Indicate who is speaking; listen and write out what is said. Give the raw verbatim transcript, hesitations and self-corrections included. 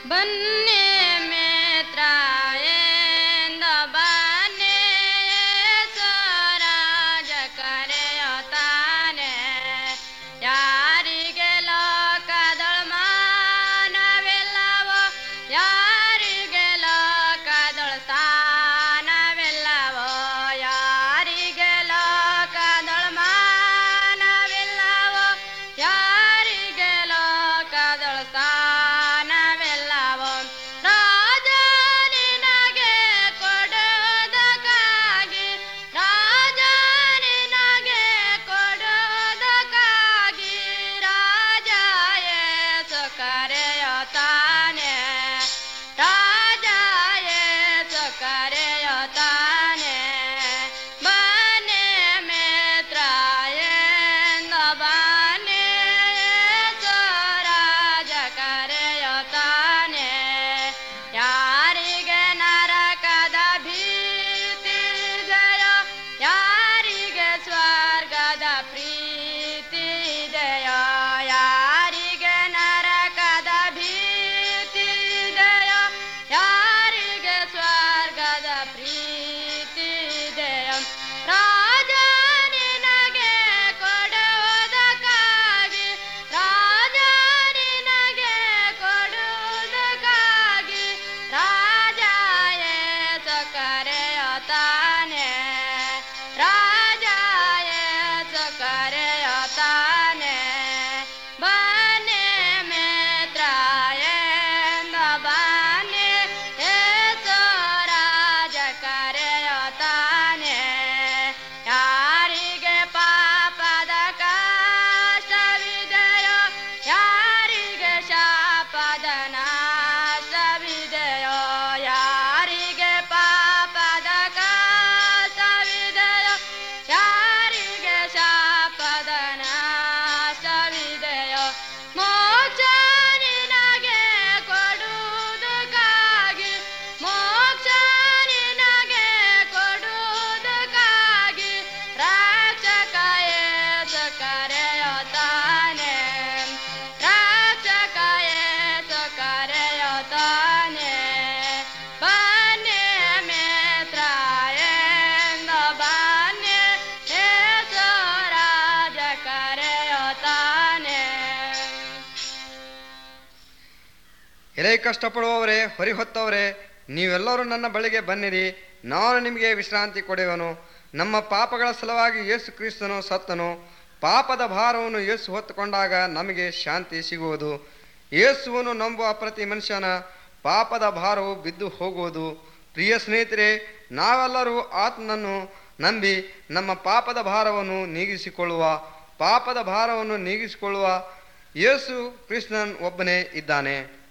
Speaker 1: ಬನ್ನಿ ಮಿತ್ರ ಎಂದ ಬನ್ನಿ ಸ್ವರಾಜ ಕರೆಯುತ್ತಾನೆ. ಯಾರಿಗೆ ಲೋಕದೊಳ ಮಾನವಿಲ್ಲವೋ, ಯಾರಿಗೆ ಲೋಕದೊಳ ಸ್ಥಾನವಿಲ್ಲವೋ, ಯಾರಿಗೆ ಲೋಕದೊಳ ಮಾನವಿಲ್ಲವೋ, ಯಾರಿಗೆ ಲೋಕದೊಳ ಸ್ಥಾನವಿಲ್ಲವೋ, ರಾಜ ನಿನಗೆ ಕೊಡುವುದಕ್ಕಾಗಿ, ರಾಜ ನಿನಗೆ ಕೊಡುವುದಕ್ಕಾಗಿ ರಾಜ ಯೇಸು ಕರೆಯುತ್ತಾನೆ. ರಾಜ ಯೇಸು ಕರೆಯುತ್ತಾನೆ. ಬನ್ನಿ ಮಿತ್ರ ಎಂದು ಬನ್ನಿ ಯೇಸು ರಾಜ ಕರೆಯುತ್ತಾನೆ. ಯಾರಿಗೆ ನರಕದ ಭೀತಿ ಇದೆಯೋ, ಯಾರಿಗೆ ಸ್ವರ್ಗದ ಪ್ರೀತಿ ಇದೆಯೋ, ಯಾರಿಗೆ ನರಕದ ಭೀತಿ ಇದೆಯೋ, ಯಾರಿಗೆ ಸ್ವರ್ಗದ ಪ್ರೀತಿ ಇದೆಯೋ, ರಾಜ ನಿನಗೆ ಕೊಡುವುದಕ್ಕಾಗಿ, ರಾಜ ನಿನಗೆ ಕೊಡುವುದಕ್ಕಾಗಿ ರಾಜ ಯೇಸು ಕರೆಯುತ್ತಾನೆ. ರಾಜ ಯೇಸು ಕರೆಯುತ್ತಾನೆ. ಬನ್ನಿ ಮಿತ್ರ ಎಂದು ಬನ್ನಿ ಯೇಸು ರಾಜ ಕರೆಯುತ್ತಾನೆ. ಯಾರಿಗೆ ಪಾಪದ ಕಷ್ಟವಿದೆಯೋ, ಯಾರಿಗೆ ಶಾಪದ ನಾಶವಿದೆಯೋ, ಯಾರಿಗೆ ಪಾಪದ ಕಷ್ಟವಿದೆಯೋ, ಯಾರಿಗೆ ಶಾಪದ ನಾಶವಿದೆಯೋ, ಮೋಕ್ಷ ನಿನಗೆ ಕೊಡುವುದಕ್ಕಾಗಿ, ಮೋಕ್ಷ ನಿನಗೆ ಕೊಡುವುದಕ್ಕಾಗಿ ರಕ್ಷಕ ಯೇಸು ಕರೆಯುತ್ತಾನೆ. ರಕ್ಷಕ ಯೇಸು ಕರೆಯುತ್ತಾನೆ. ಬನ್ನಿ ಮಿತ್ರ ಎಂದು ಬನ್ನಿ ಯೇಸು ರಾಜ ಕರೆಯುತ್ತಾನೆ.
Speaker 2: ಎಲೆ ಕಷ್ಟಪಡುವವರೇ, ಹೊರಿಹೊತ್ತವರೇ, ನೀವೆಲ್ಲರೂ ನನ್ನ ಬಳಿಗೆ ಬನ್ನಿರಿ, ನಾನು ನಿಮಗೆ ವಿಶ್ರಾಂತಿ ಕೊಡುವೆನು. ನಮ್ಮ ಪಾಪಗಳ ಸಲುವಾಗಿ ಯೇಸು ಕ್ರಿಸ್ತನು ಸತ್ತನು. ಪಾಪದ ಭಾರವನ್ನು ಯೇಸು ಹೊತ್ತುಕೊಂಡಾಗ ನಮಗೆ ಶಾಂತಿ ಸಿಗುವುದು. ಯೇಸುವನ್ನು ನಂಬುವ ಪ್ರತಿ ಮನುಷ್ಯನ ಪಾಪದ ಭಾರವು ಬಿದ್ದು ಹೋಗುವುದು. ಪ್ರಿಯ ಸ್ನೇಹಿತರೆ, ನಾವೆಲ್ಲರೂ ಆತನನ್ನು ನಂಬಿ ನಮ್ಮ ಪಾಪದ ಭಾರವನ್ನು ನೀಗಿಸಿಕೊಳ್ಳುವ ಪಾಪದ ಭಾರವನ್ನು ನೀಗಿಸಿಕೊಳ್ಳುವ ಯೇಸು ಕ್ರಿಸ್ತನ್ ಒಬ್ಬನೇ ಇದ್ದಾನೆ.